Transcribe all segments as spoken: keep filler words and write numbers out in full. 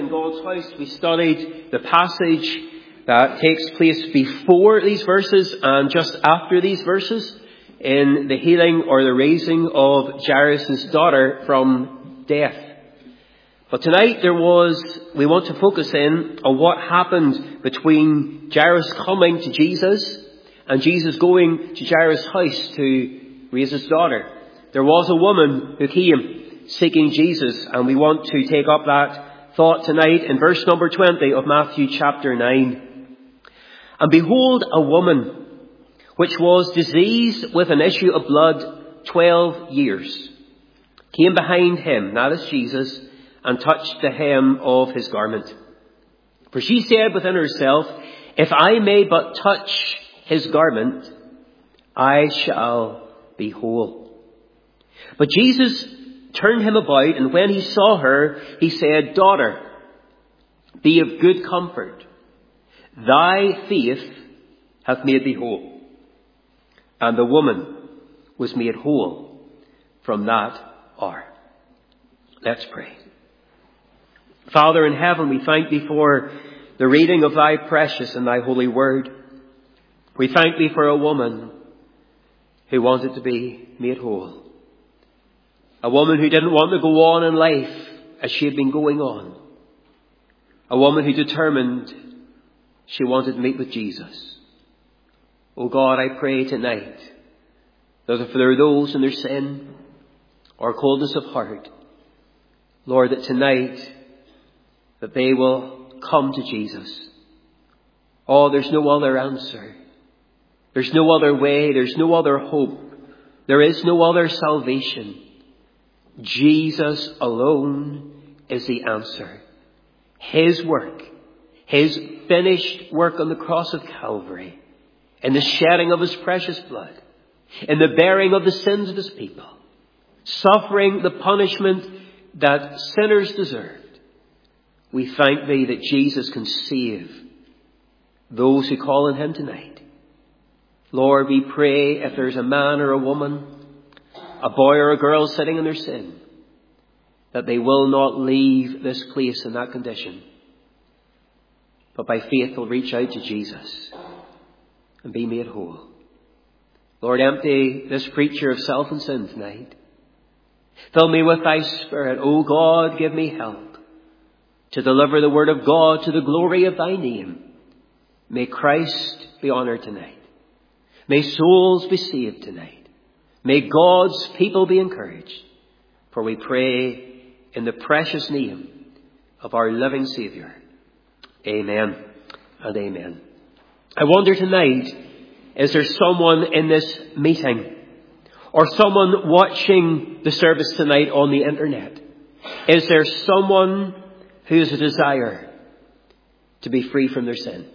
in God's house. We studied the passage that takes place before these verses and just after these verses in the healing or the raising of Jairus' daughter from death. But tonight there was, we want to focus in on what happened between Jairus coming to Jesus and Jesus going to Jairus' house to raise his daughter. There was a woman who came seeking Jesus, and we want to take up that thought tonight in verse number twenty of Matthew chapter nine. And behold, a woman which was diseased with an issue of blood twelve years came behind him, that is Jesus, and touched the hem of his garment. For she said within herself, if I may but touch his garment, I shall be whole. But Jesus turned him about, and when he saw her, he said, Daughter, be of good comfort. Thy faith hath made thee whole. And the woman was made whole from that hour. Let's pray. Father in heaven, we thank thee for the reading of thy precious and thy holy word. We thank thee for a woman who wanted to be made whole. A woman who didn't want to go on in life as she had been going on. A woman who determined she wanted to meet with Jesus. Oh God, I pray tonight that if there are those in their sin or coldness of heart, Lord, that tonight that they will come to Jesus. Oh, there's no other answer. There's no other way. There's no other hope. There is no other salvation. Jesus alone is the answer. His work, His finished work on the cross of Calvary, in the shedding of His precious blood, in the bearing of the sins of His people, suffering the punishment that sinners deserved. We thank Thee that Jesus can save those who call on Him tonight. Lord, we pray if there's a man or a woman, a boy or a girl sitting in their sin, that they will not leave this place in that condition, but by faith will reach out to Jesus and be made whole. Lord, empty this preacher of self and sin tonight. Fill me with thy Spirit. O God, give me help to deliver the word of God to the glory of thy name. May Christ be honored tonight. May souls be saved tonight. May God's people be encouraged. For we pray in the precious name of our living Saviour. Amen and amen. I wonder tonight, is there someone in this meeting or someone watching the service tonight on the internet? Is there someone who has a desire to be free from their sin?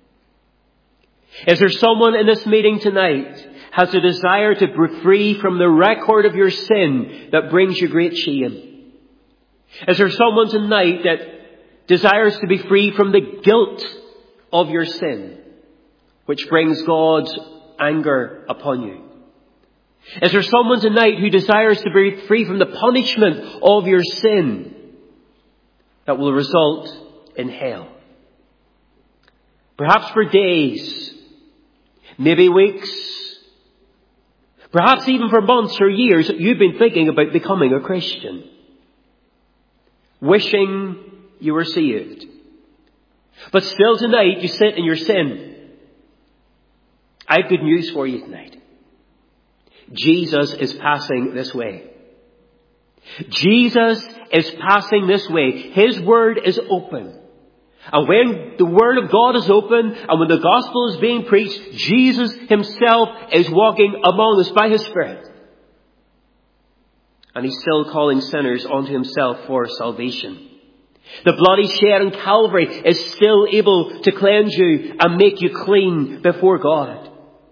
Is there someone in this meeting tonight has a desire to be free from the record of your sin that brings you great shame? Is there someone tonight that desires to be free from the guilt of your sin, which brings God's anger upon you? Is there someone tonight who desires to be free from the punishment of your sin that will result in hell? Perhaps for days, maybe weeks, perhaps even for months or years, you've been thinking about becoming a Christian, wishing you were saved. But still tonight you sit in your sin. I have good news for you tonight. Jesus is passing this way. Jesus is passing this way. His word is open. And when the word of God is open and when the gospel is being preached, Jesus himself is walking among us by his Spirit. And he's still calling sinners onto himself for salvation. The blood he shed on Calvary is still able to cleanse you and make you clean before God.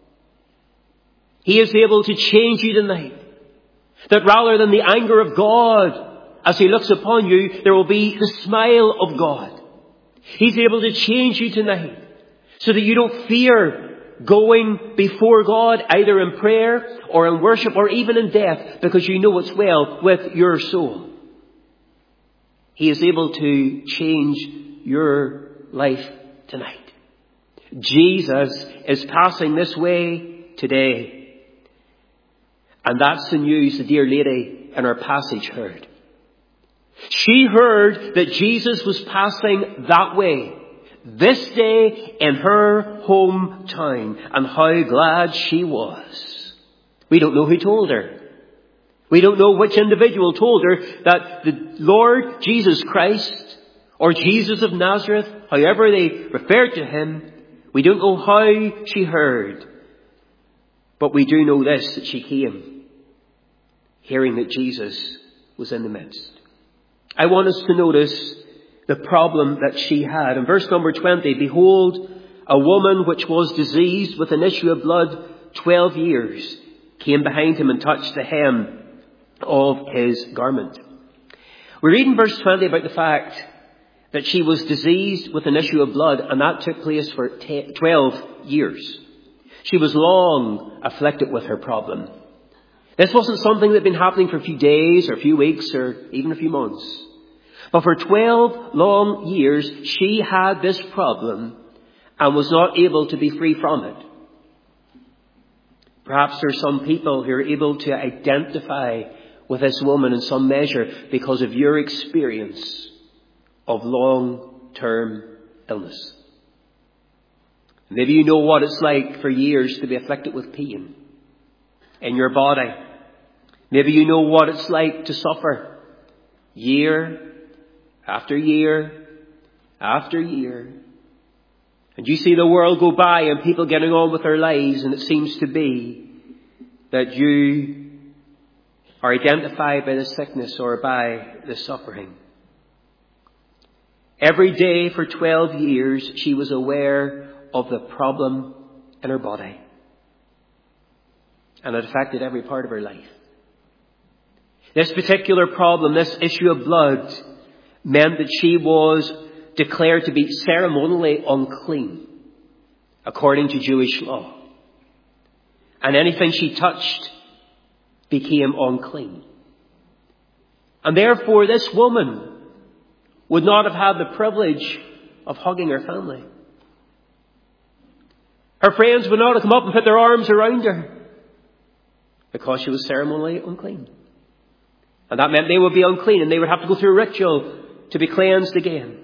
He is able to change you tonight. That rather than the anger of God as he looks upon you, there will be the smile of God. He's able to change you tonight so that you don't fear going before God either in prayer or in worship or even in death, because you know it's well with your soul. He is able to change your life tonight. Jesus is passing this way today. And that's the news the dear lady in our passage heard. She heard that Jesus was passing that way this day in her hometown, and how glad she was. We don't know who told her. We don't know which individual told her that the Lord Jesus Christ, or Jesus of Nazareth, however they referred to him, we don't know how she heard. But we do know this, that she came, hearing that Jesus was in the midst. I want us to notice the problem that she had. In verse number twenty, behold, a woman which was diseased with an issue of blood twelve years came behind him and touched the hem of his garment. We read in verse twenty about the fact that she was diseased with an issue of blood, and that took place for twelve years. She was long afflicted with her problem. This wasn't something that had been happening for a few days or a few weeks or even a few months. But for twelve long years, she had this problem and was not able to be free from it. Perhaps there are some people who are able to identify with this woman in some measure because of your experience of long-term illness. Maybe you know what it's like for years to be afflicted with pain in your body. Maybe you know what it's like to suffer year after year after year. And you see the world go by and people getting on with their lives, and it seems to be that you are identified by the sickness or by the suffering. Every day for twelve years, she was aware of the problem in her body. And it affected every part of her life. This particular problem, this issue of blood, meant that she was declared to be ceremonially unclean, according to Jewish law. And anything she touched became unclean. And therefore, this woman would not have had the privilege of hugging her family. Her friends would not have come up and put their arms around her because she was ceremonially unclean. And that meant they would be unclean and they would have to go through a ritual to be cleansed again.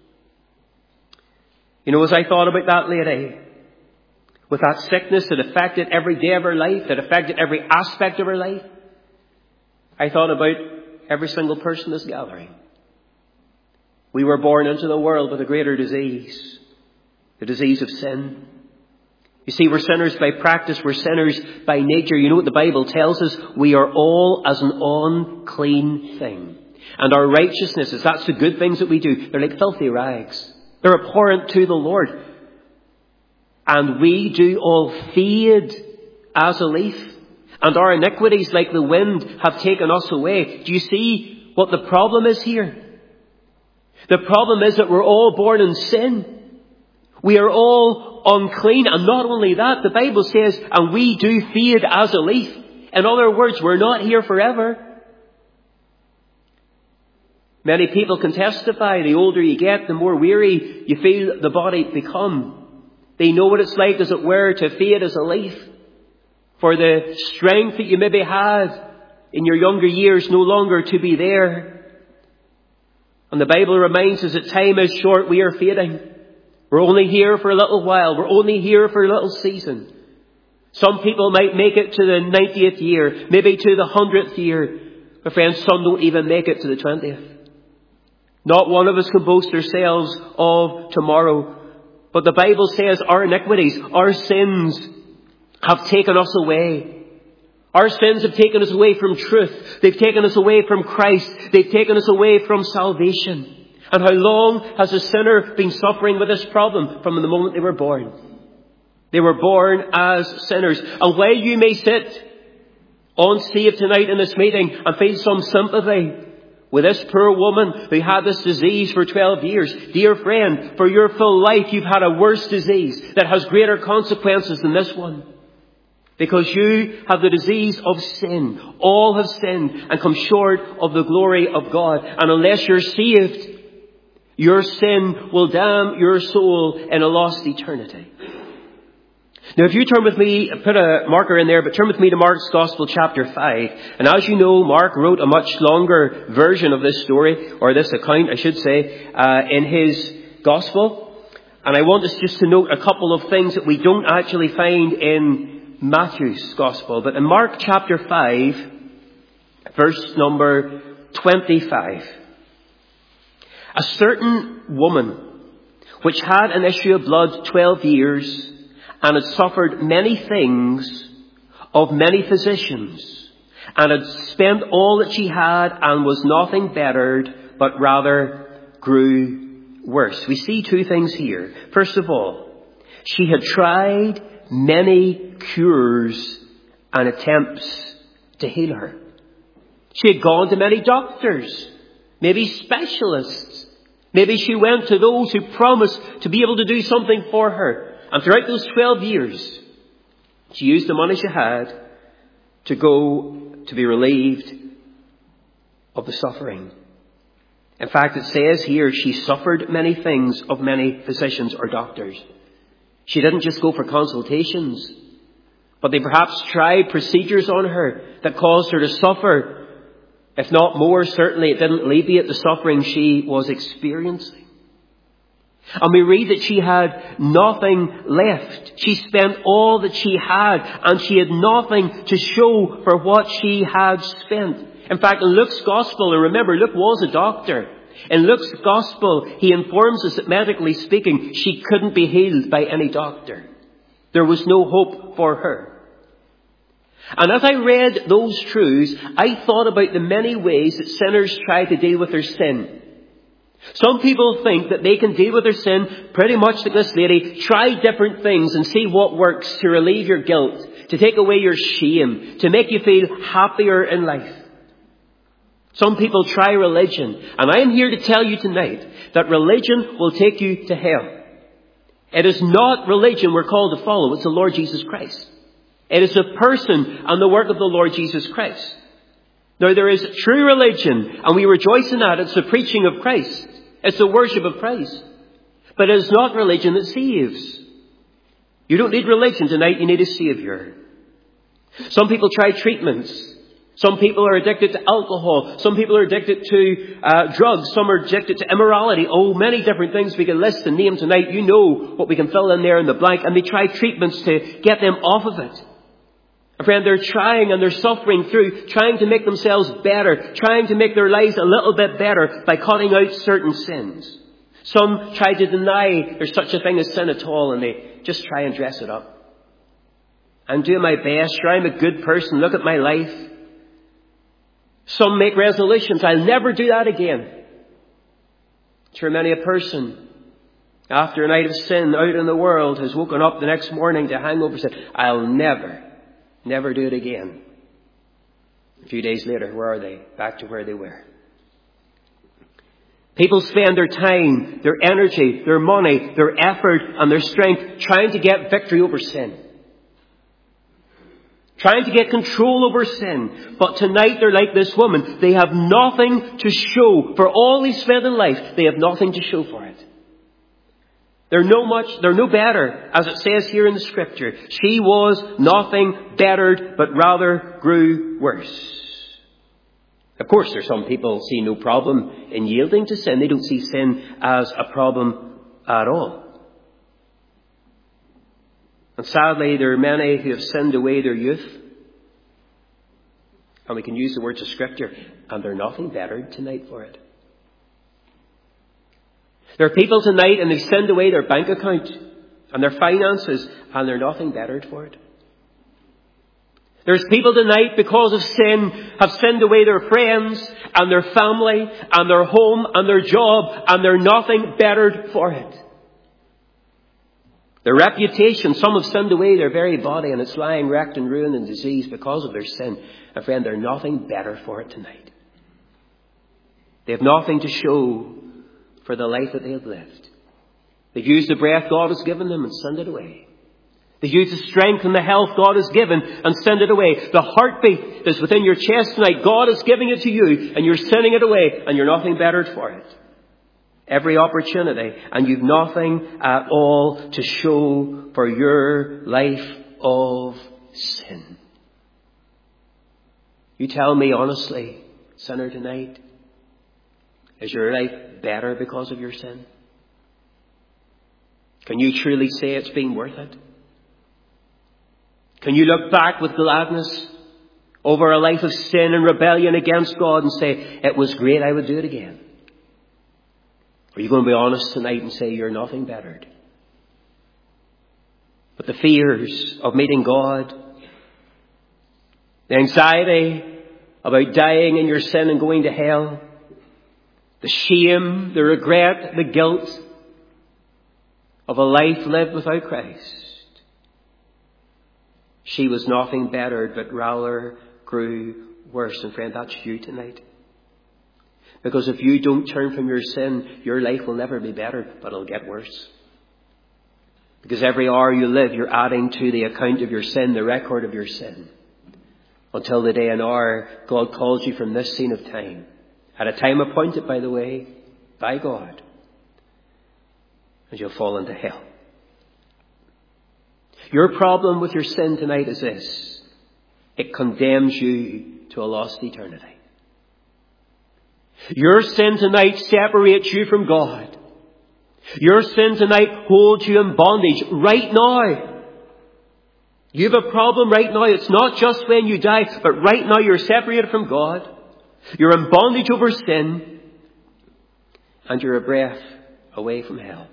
You know, as I thought about that lady, with that sickness that affected every day of her life, that affected every aspect of her life, I thought about every single person in this gathering. We were born into the world with a greater disease, the disease of sin. You see, we're sinners by practice, we're sinners by nature. You know what the Bible tells us? We are all as an unclean thing. And our righteousnesses, that's the good things that we do, they're like filthy rags. They're abhorrent to the Lord. And we do all fade as a leaf. And our iniquities, like the wind, have taken us away. Do you see what the problem is here? The problem is that we're all born in sin. We are all unclean. And not only that, the Bible says, and we do fade as a leaf. In other words, we're not here forever. Many people can testify, the older you get, the more weary you feel the body become. They know what it's like, as it were, to fade as a leaf. For the strength that you maybe had in your younger years no longer to be there. And the Bible reminds us that time is short, we are fading. We're only here for a little while. We're only here for a little season. Some people might make it to the ninetieth year, maybe to the hundredth year. But friends, some don't even make it to the twentieth. Not one of us can boast ourselves of tomorrow. But the Bible says our iniquities, our sins have taken us away. Our sins have taken us away from truth. They've taken us away from Christ. They've taken us away from salvation. And how long has a sinner been suffering with this problem? From the moment they were born. They were born as sinners. And while you may sit unsaved tonight in this meeting and feel some sympathy with this poor woman who had this disease for twelve years. Dear friend, for your full life you've had a worse disease that has greater consequences than this one. Because you have the disease of sin. All have sinned and come short of the glory of God. And unless you're saved, your sin will damn your soul in a lost eternity. Now, if you turn with me, put a marker in there, but turn with me to Mark's Gospel, chapter five. And as you know, Mark wrote a much longer version of this story, or this account, I should say, uh, in his Gospel. And I want us just to note a couple of things that we don't actually find in Matthew's Gospel. But in Mark chapter five, verse number twenty-five. A certain woman, which had an issue of blood twelve years, and had suffered many things of many physicians, and had spent all that she had, and was nothing bettered, but rather grew worse. We see two things here. First of all, she had tried many cures and attempts to heal her. She had gone to many doctors, maybe specialists. Maybe she went to those who promised to be able to do something for her. And throughout those twelve years, she used the money she had to go to be relieved of the suffering. In fact, it says here she suffered many things of many physicians or doctors. She didn't just go for consultations, but they perhaps tried procedures on her that caused her to suffer. If not more, certainly it didn't alleviate the suffering she was experiencing. And we read that she had nothing left. She spent all that she had, and she had nothing to show for what she had spent. In fact, in Luke's Gospel, and remember, Luke was a doctor. In Luke's Gospel, he informs us that medically speaking, she couldn't be healed by any doctor. There was no hope for her. And as I read those truths, I thought about the many ways that sinners try to deal with their sin. Some people think that they can deal with their sin pretty much like this lady. Try different things and see what works to relieve your guilt, to take away your shame, to make you feel happier in life. Some people try religion. And I am here to tell you tonight that religion will take you to hell. It is not religion we're called to follow. It's the Lord Jesus Christ. It is the person and the work of the Lord Jesus Christ. Now, there is true religion, and we rejoice in that. It's the preaching of Christ. It's the worship of Christ. But it is not religion that saves. You don't need religion tonight. You need a Savior. Some people try treatments. Some people are addicted to alcohol. Some people are addicted to uh, drugs. Some are addicted to immorality. Oh, many different things we can list and name tonight. You know what we can fill in there in the blank. And they try treatments to get them off of it. Friend, they're trying and they're suffering through, trying to make themselves better, trying to make their lives a little bit better by cutting out certain sins. Some try to deny there's such a thing as sin at all, and they just try and dress it up. I'm doing my best. Sure, I'm a good person. Look at my life. Some make resolutions. I'll never do that again. Sure, many a person, after a night of sin out in the world, has woken up the next morning to hangover and said, I'll never Never do it again. A few days later, where are they? Back to where they were. People spend their time, their energy, their money, their effort, and their strength trying to get victory over sin. Trying to get control over sin. But tonight they're like this woman. They have nothing to show. For all they spent in life, they have nothing to show for it. They're no much, they're no better, as it says here in the scripture. She was nothing bettered, but rather grew worse. Of course, there's some people see no problem in yielding to sin. They don't see sin as a problem at all. And sadly, there are many who have sinned away their youth. And we can use the words of scripture, and they're nothing bettered tonight for it. There are people tonight and they've sinned away their bank account and their finances, and they're nothing bettered for it. There's people tonight, because of sin, have sinned away their friends and their family and their home and their job, and they're nothing bettered for it. Their reputation, some have sinned away their very body, and it's lying wrecked and ruined and diseased because of their sin. And friend, they're nothing better for it tonight. They have nothing to show for the life that they have lived. They've used the breath God has given them and sent it away. The youth, the strength and the health God has given, and send it away. The heartbeat that's within your chest tonight, God is giving it to you, and you're sending it away, and you're nothing bettered for it. Every opportunity, and you've nothing at all to show for your life of sin. You tell me honestly, sinner, tonight, is your life better because of your sin? Can you truly say it's been worth it? Can you look back with gladness over a life of sin and rebellion against God and say, it was great, I would do it again? Or are you going to be honest tonight and say you're nothing bettered? But the fears of meeting God, the anxiety about dying in your sin and going to hell, the shame, the regret, the guilt of a life lived without Christ. She was nothing bettered, but rather grew worse. And friend, that's you tonight. Because if you don't turn from your sin, your life will never be better, but it'll get worse. Because every hour you live, you're adding to the account of your sin, the record of your sin. Until the day and hour God calls you from this scene of time. At a time appointed, by the way, by God. And you'll fall into hell. Your problem with your sin tonight is this. It condemns you to a lost eternity. Your sin tonight separates you from God. Your sin tonight holds you in bondage right now. You have a problem right now. It's not just when you die, but right now you're separated from God. You're in bondage over sin. And you're a breath away from hell.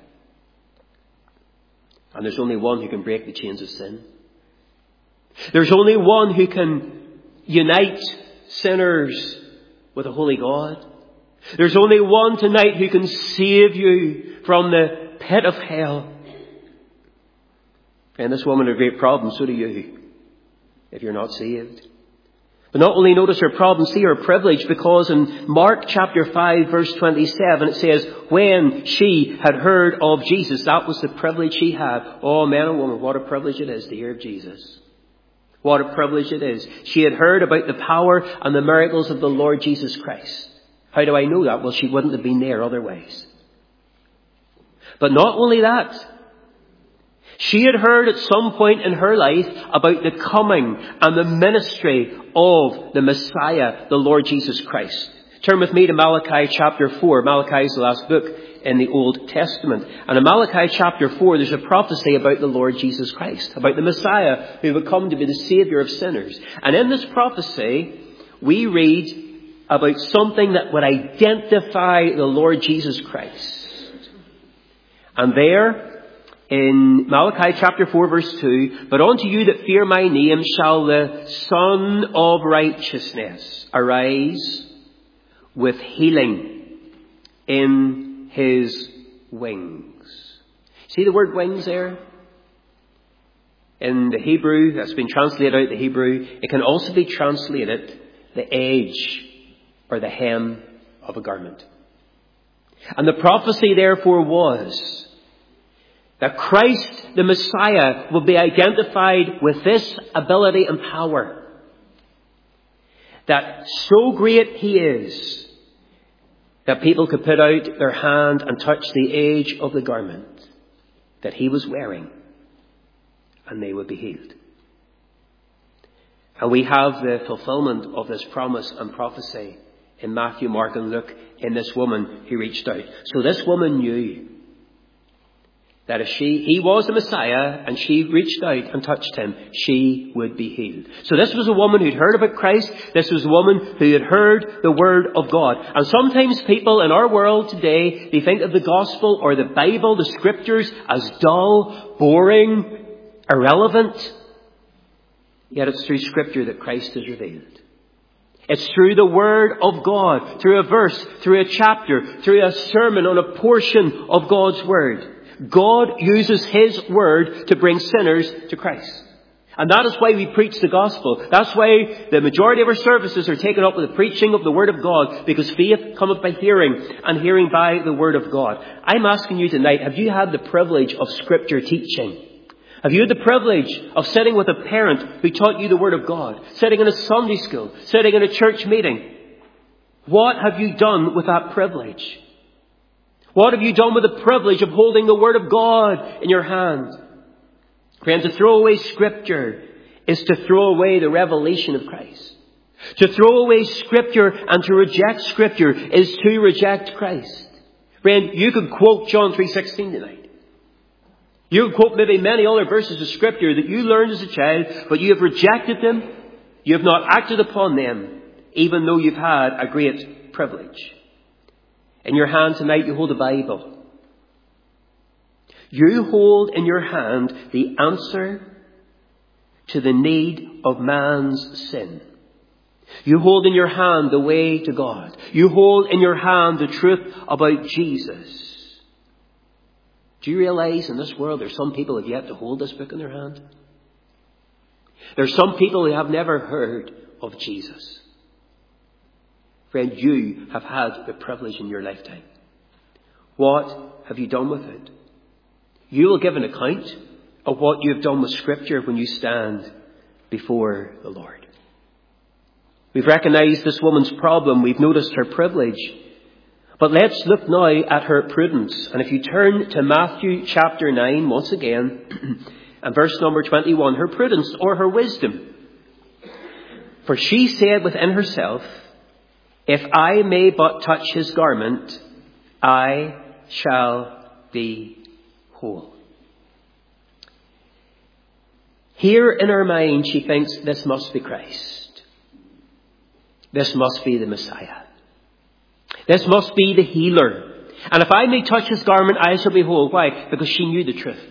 And there's only one who can break the chains of sin. There's only one who can unite sinners with a holy God. There's only one tonight who can save you from the pit of hell. And this woman had a great problem, so do you, if you're not saved. But not only notice her problem, see her privilege, because in Mark chapter five, verse twenty-seven, it says, when she had heard of Jesus, that was the privilege she had. Oh, man and woman, what a privilege it is to hear of Jesus. What a privilege it is. She had heard about the power and the miracles of the Lord Jesus Christ. How do I know that? Well, she wouldn't have been there otherwise. But not only that, she had heard at some point in her life about the coming and the ministry of the Messiah, the Lord Jesus Christ. Turn with me to Malachi chapter four. Malachi is the last book in the Old Testament. And in Malachi chapter four, there's a prophecy about the Lord Jesus Christ, about the Messiah who would come to be the Saviour of sinners. And in this prophecy, we read about something that would identify the Lord Jesus Christ. And there, in Malachi chapter four verse two, but unto you that fear my name shall the Son of Righteousness arise with healing in his wings. See the word wings there? In the Hebrew, that's been translated out the Hebrew, it can also be translated the edge or the hem of a garment. And the prophecy therefore was that Christ, the Messiah, will be identified with this ability and power. That so great he is that people could put out their hand and touch the edge of the garment that he was wearing and they would be healed. And we have the fulfillment of this promise and prophecy in Matthew, Mark and Luke in this woman who reached out. So this woman knew that if she, he was the Messiah and she reached out and touched him, she would be healed. So this was a woman who'd heard about Christ. This was a woman who had heard the word of God. And sometimes people in our world today, they think of the gospel or the Bible, the scriptures, as dull, boring, irrelevant. Yet it's through scripture that Christ is revealed. It's through the word of God, through a verse, through a chapter, through a sermon on a portion of God's word. God uses his word to bring sinners to Christ. And that is why we preach the gospel. That's why the majority of our services are taken up with the preaching of the word of God, because faith cometh by hearing, and hearing by the word of God. I'm asking you tonight, have you had the privilege of scripture teaching? Have you had the privilege of sitting with a parent who taught you the Word of God, sitting in a Sunday school, sitting in a church meeting? What have you done with that privilege? What have you done with the privilege of holding the Word of God in your hand? Friends, to throw away Scripture is to throw away the revelation of Christ. To throw away Scripture and to reject Scripture is to reject Christ. Friend, you could quote John three sixteen tonight. You could quote maybe many other verses of Scripture that you learned as a child, but you have rejected them. You have not acted upon them, even though you've had a great privilege. In your hand tonight you hold a Bible. You hold in your hand the answer to the need of man's sin. You hold in your hand the way to God. You hold in your hand the truth about Jesus. Do you realize in this world there's some people who have yet to hold this book in their hand? There's some people who have never heard of Jesus. Friend, you have had the privilege in your lifetime. What have you done with it? You will give an account of what you have done with Scripture when you stand before the Lord. We've recognized this woman's problem. We've noticed her privilege. But let's look now at her prudence. And if you turn to Matthew chapter nine once again, and verse number twenty-one, her prudence or her wisdom. For she said within herself, if I may but touch his garment, I shall be whole. Here in her mind she thinks this must be Christ. This must be the Messiah. This must be the healer. And if I may touch his garment, I shall be whole. Why? Because she knew the truth.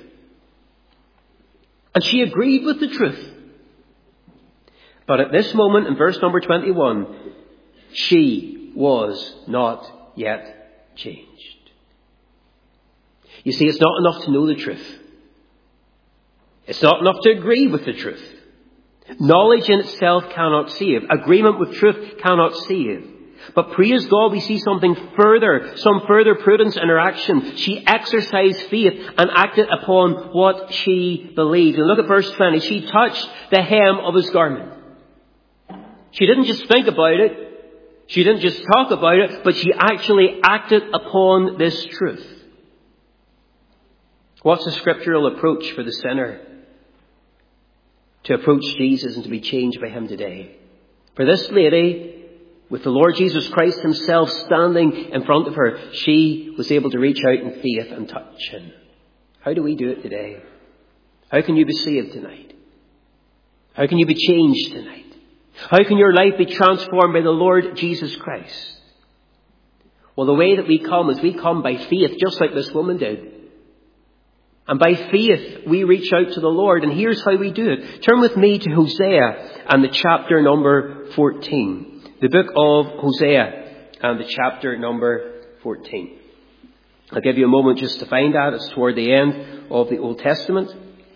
And she agreed with the truth. But at this moment, in verse number twenty-one, she was not yet changed. You see, it's not enough to know the truth. It's not enough to agree with the truth. Knowledge in itself cannot save. Agreement with truth cannot save. But praise God, we see something further, some further prudence in her action. She exercised faith and acted upon what she believed. And look at verse twenty. She touched the hem of his garment. She didn't just think about it. She didn't just talk about it, but she actually acted upon this truth. What's the scriptural approach for the sinner to approach Jesus and to be changed by him today? For this lady, with the Lord Jesus Christ himself standing in front of her, she was able to reach out in faith and touch him. How do we do it today? How can you be saved tonight? How can you be changed tonight? How can your life be transformed by the Lord Jesus Christ? Well, the way that we come is we come by faith, just like this woman did. And by faith, we reach out to the Lord. And here's how we do it. Turn with me to Hosea and the chapter number fourteen. The book of Hosea and the chapter number fourteen. I'll give you a moment just to find that. It's toward the end of the Old Testament.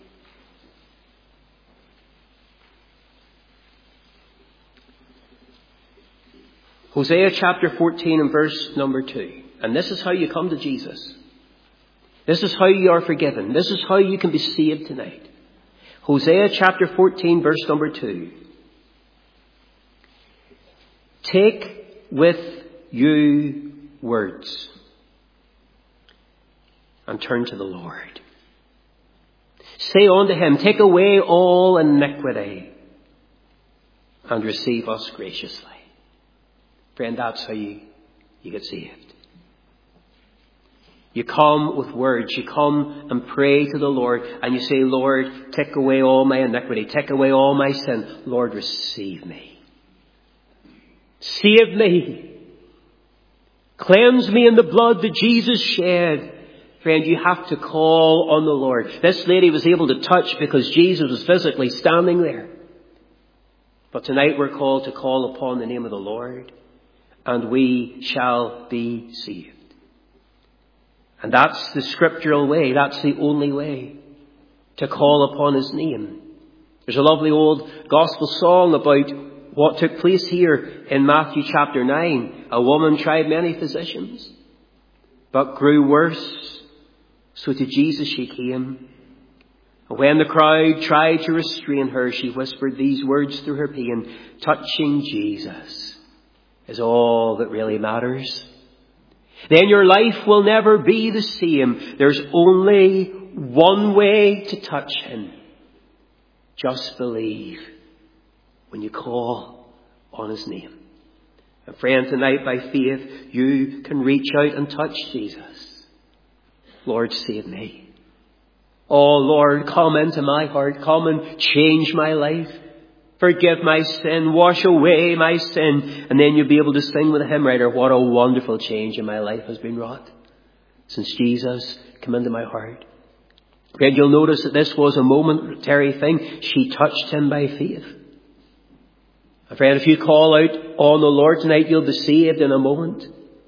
Hosea chapter fourteen and verse number two. And this is how you come to Jesus. This is how you are forgiven. This is how you can be saved tonight. Hosea chapter fourteen, verse number two. Take with you words and turn to the Lord. Say unto him, take away all iniquity and receive us graciously. Friend, that's how you, you get saved. You come with words. You come and pray to the Lord and you say, Lord, take away all my iniquity. Take away all my sin. Lord, receive me. Save me. Cleanse me in the blood that Jesus shed. Friend, you have to call on the Lord. This lady was able to touch because Jesus was physically standing there. But tonight we're called to call upon the name of the Lord and we shall be saved. And that's the scriptural way. That's the only way to call upon his name. There's a lovely old gospel song about what took place here in Matthew chapter nine. A woman tried many physicians, but grew worse. So to Jesus she came, When the crowd tried to restrain her, she whispered these words through her pain: touching Jesus is all that really matters. Then your life will never be the same. There's only one way to touch him. Just believe when you call on his name. And friend, tonight by faith, you can reach out and touch Jesus. Lord, save me. Oh Lord, come into my heart. Come and change my life. Forgive my sin. Wash away my sin. And then you'll be able to sing with the hymn writer, what a wonderful change in my life has been wrought since Jesus came into my heart. Friend, you'll notice that this was a momentary thing. She touched him by faith. And friend, if you call out on the Lord tonight, you'll be saved in a moment.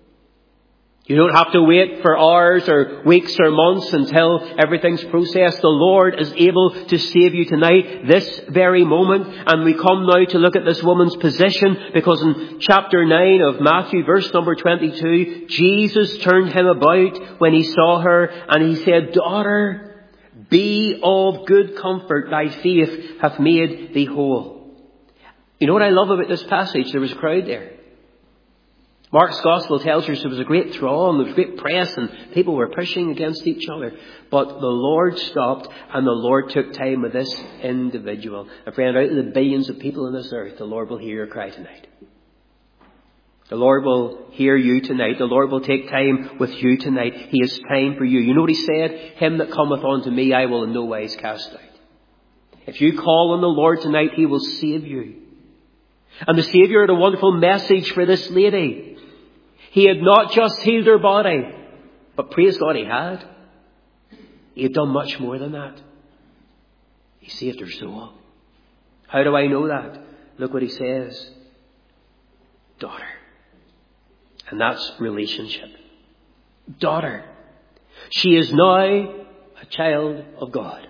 You don't have to wait for hours or weeks or months until everything's processed. The Lord is able to save you tonight, this very moment. And we come now to look at this woman's position, because in chapter nine of Matthew, verse number twenty-two, Jesus turned him about when he saw her, and he said, daughter, be of good comfort. Thy faith hath made thee whole. You know what I love about this passage? There was a crowd there. Mark's Gospel tells us there was a great throng, there was great press, and people were pushing against each other. But the Lord stopped, and the Lord took time with this individual. And friend, out of the billions of people on this earth, the Lord will hear your cry tonight. The Lord will hear you tonight. The Lord will take time with you tonight. He has time for you. You know what he said? Him that cometh unto me, I will in no wise cast out. If you call on the Lord tonight, he will save you. And the Saviour had a wonderful message for this lady. He had not just healed her body, but praise God, he had. He had done much more than that. He saved her soul. How do I know that? Look what he says. Daughter. And that's relationship. Daughter. She is now a child of God.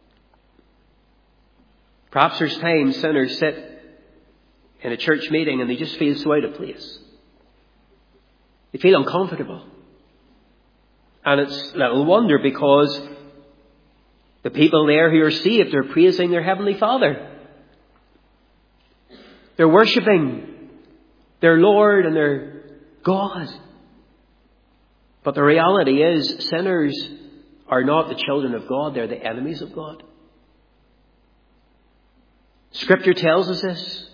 Perhaps there's times sinners sit in a church meeting and they just feel so out of place. They feel uncomfortable. And it's little wonder, because the people there who are saved are praising their Heavenly Father. They're worshipping their Lord and their God. But the reality is, sinners are not the children of God, they're the enemies of God. Scripture tells us this.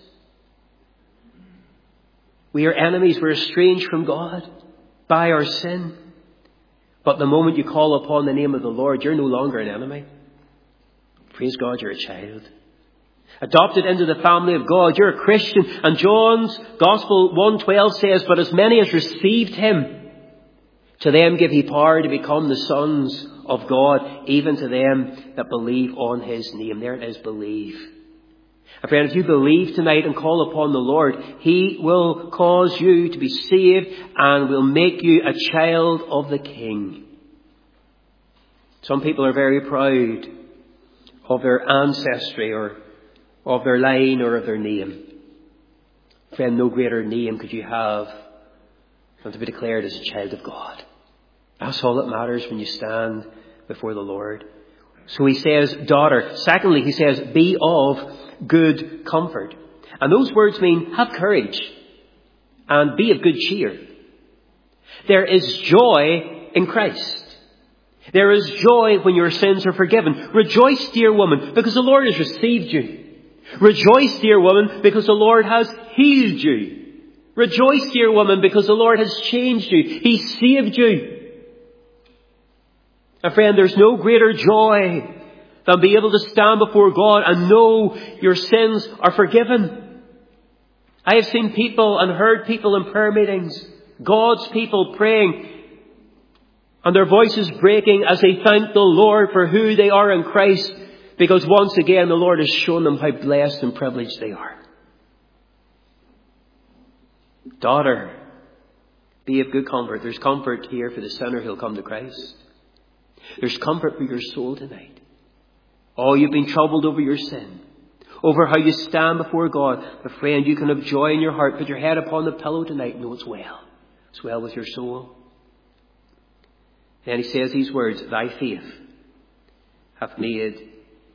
We are enemies. We're estranged from God by our sin. But the moment you call upon the name of the Lord, you're no longer an enemy. Praise God, you're a child. Adopted into the family of God, you're a Christian. And John's Gospel one twelve says, but as many as received him, to them give he power to become the sons of God, even to them that believe on his name. There it is, believe. And friend, if you believe tonight and call upon the Lord, he will cause you to be saved and will make you a child of the King. Some people are very proud of their ancestry or of their line or of their name. Friend, no greater name could you have than to be declared as a child of God. That's all that matters when you stand before the Lord. So he says, daughter. Secondly, he says, be of good comfort. And those words mean have courage and be of good cheer. There is joy in Christ. There is joy when your sins are forgiven. Rejoice, dear woman, because the Lord has received you. Rejoice, dear woman, because the Lord has healed you. Rejoice, dear woman, because the Lord has changed you. He saved you. And friend, there's no greater joy than be able to stand before God and know your sins are forgiven. I have seen people and heard people in prayer meetings, God's people praying, and their voices breaking as they thank the Lord for who they are in Christ, because once again the Lord has shown them how blessed and privileged they are. Daughter, be of good comfort. There's comfort here for the sinner who'll come to Christ. There's comfort for your soul tonight. Oh, you've been troubled over your sin, over how you stand before God. But friend, you can have joy in your heart. Put your head upon the pillow tonight and know it's well. It's well with your soul. Then he says these words, thy faith hath made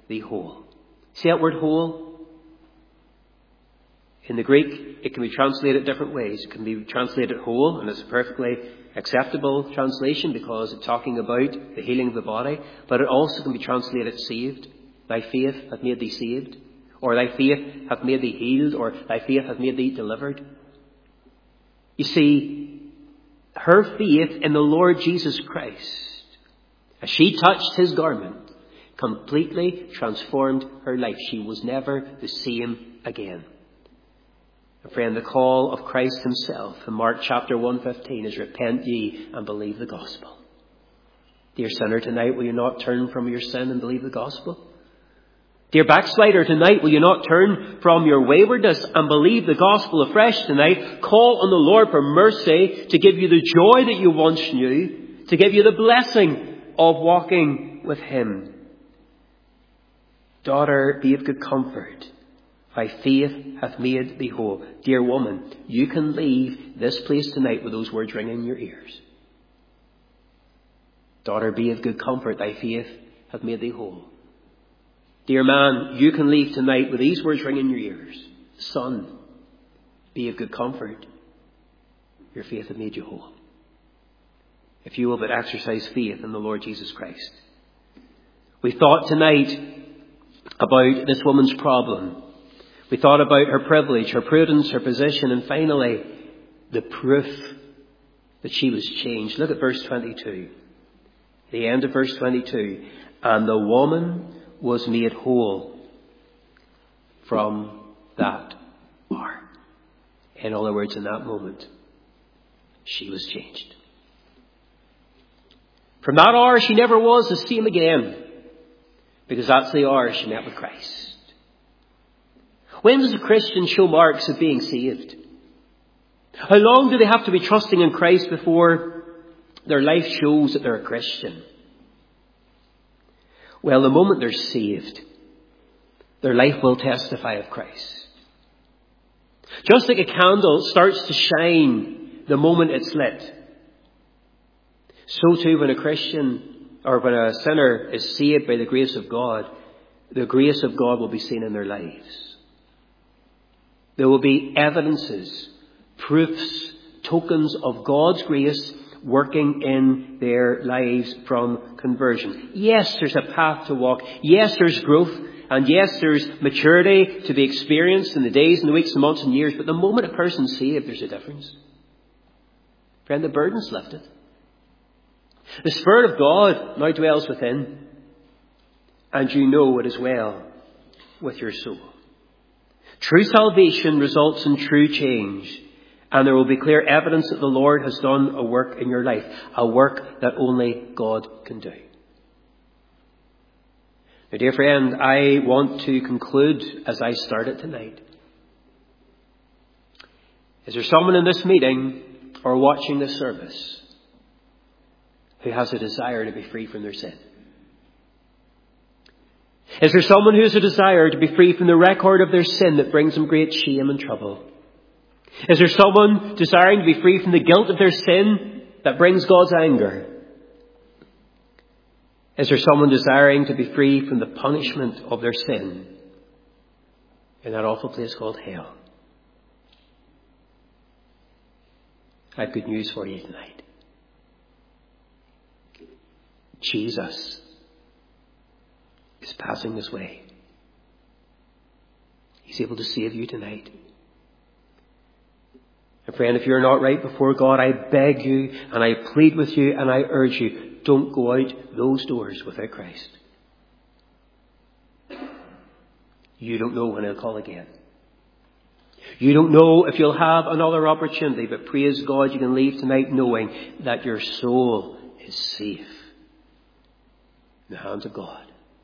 thee whole. See that word whole? In the Greek, it can be translated different ways. It can be translated whole, and it's a perfectly acceptable translation because it's talking about the healing of the body. But it also can be translated saved. Thy faith hath made thee saved. Or thy faith hath made thee healed. Or thy faith hath made thee delivered. You see, her faith in the Lord Jesus Christ, as she touched his garment, completely transformed her life. She was never the same again. And friend, the call of Christ himself in Mark chapter one fifteen is, repent ye and believe the gospel. Dear sinner, tonight will you not turn from your sin and believe the gospel? Dear backslider, tonight will you not turn from your waywardness and believe the gospel afresh tonight? Call on the Lord for mercy to give you the joy that you once knew, to give you the blessing of walking with him. Daughter, be of good comfort. Thy faith hath made thee whole. Dear woman, you can leave this place tonight with those words ringing in your ears. Daughter, be of good comfort. Thy faith hath made thee whole. Dear man, you can leave tonight with these words ringing in your ears. Son, be of good comfort. Your faith hath made you whole. If you will but exercise faith in the Lord Jesus Christ. We thought tonight about this woman's problem. We thought about her privilege, her prudence, her position, and finally, the proof that she was changed. Look at verse twenty-two. The end of verse twenty-two. And the woman was made whole from that hour. In other words, in that moment, she was changed. From that hour, she never was the same again. Because that's the hour she met with Christ. When does a Christian show marks of being saved? How long do they have to be trusting in Christ before their life shows that they're a Christian? Well, the moment they're saved, their life will testify of Christ. Just like a candle starts to shine the moment it's lit, so too when a Christian or when a sinner is saved by the grace of God, the grace of God will be seen in their lives. There will be evidences, proofs, tokens of God's grace working in their lives from conversion. Yes, there's a path to walk. Yes, there's growth. And yes, there's maturity to be experienced in the days and the weeks and months and years. But the moment a person's saved, there's a difference. Friend, the burden's lifted. The Spirit of God now dwells within. And you know it as well with your soul. True salvation results in true change. And there will be clear evidence that the Lord has done a work in your life. A work that only God can do. Now, dear friend, I want to conclude as I started tonight. Is there someone in this meeting or watching this service who has a desire to be free from their sin? Is there someone who has a desire to be free from the record of their sin that brings them great shame and trouble? Is there someone desiring to be free from the guilt of their sin that brings God's anger? Is there someone desiring to be free from the punishment of their sin in that awful place called hell? I have good news for you tonight. Jesus is passing this way. He's able to save you tonight. And friend, if you're not right before God, I beg you and I plead with you and I urge you, don't go out those doors without Christ. You don't know when He'll call again. You don't know if you'll have another opportunity, but praise God, you can leave tonight knowing that your soul is safe in the hands of God.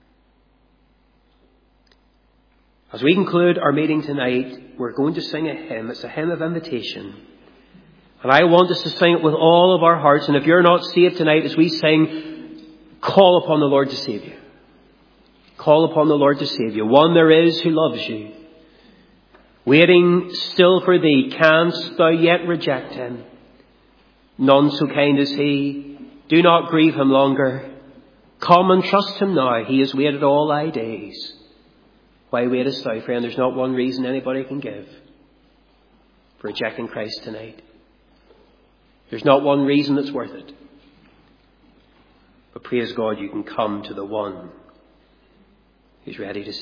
As we conclude our meeting tonight, we're going to sing a hymn. It's a hymn of invitation. And I want us to sing it with all of our hearts. And if you're not saved tonight, as we sing, call upon the Lord to save you. Call upon the Lord to save you. One there is who loves you, waiting still for thee. Canst thou yet reject Him? None so kind as He. Do not grieve Him longer. Come and trust him now. He has waited all thy days. Why waitest thou, friend? There's not one reason anybody can give for rejecting Christ tonight. There's not one reason that's worth it. But praise God, you can come to the one who's ready to